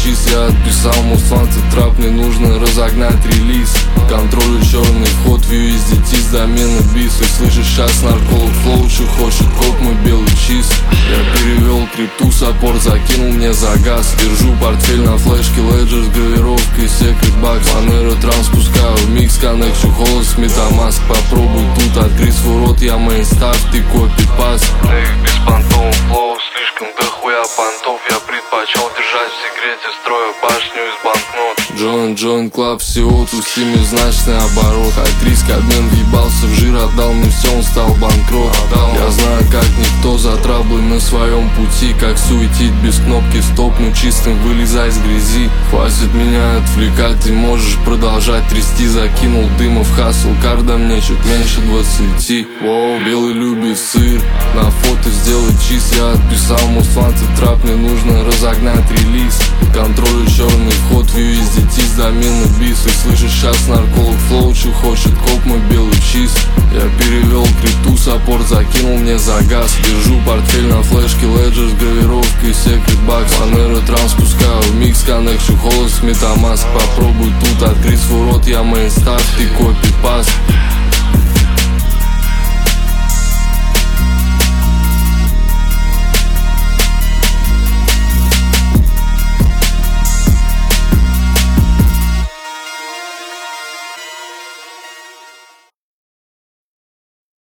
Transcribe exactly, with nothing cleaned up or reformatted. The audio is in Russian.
чист. Я отписал мустанцы трап, мне нужно разогнать релиз. Контролю черный вход в ю эс ди ти с домена бис. Ты слышишь, сейчас нарколог флоучи хочет коп, мой белый чист. Я перевел крипту, саппорт закинул мне за газ. Держу портфель на флешке, леджер с гравировкой Secret Box. Манера транс пускаю в микс, коннекчу холос, метамаск. Попробуй тут открыть свой рот, я мейнстав, ты копи-паст. На их беспонтовом флоу слишком дохуя понтов. Я предпочел держать в секрете, строя башню из банкнот. Joint, Joint Club, всего тут семизначный оборот. Хайт-риск, обмен въебался в жир, отдал мне все, он стал банкрот. Я знаю, как никто за траблы на своем пути. Как суетить без кнопки стоп, ну чистым вылезай с грязи. Хватит меня отвлекать, ты можешь продолжать трясти. Закинул дыма в хасл, карда мне чуть меньше двадцати. Воу, белый любит сыр, на фото сделай чист. Я отписал мустанцы трап, мне нужно разогнать релиз. Контролю черный вход в ю эс ди ти с домена бис. Ты слышишь, сейчас нарколог флоучи хочет коп, мой белый чист. Я перевел крипту, саппорт закинул мне за газ. Держу портфель на флешке, леджер с гравировкой Secret Box. Манера транс пускаю в микс, коннекчу холос, метамаск. Попробуй тут открыть свой рот, я мейнстав, ты копи-паст.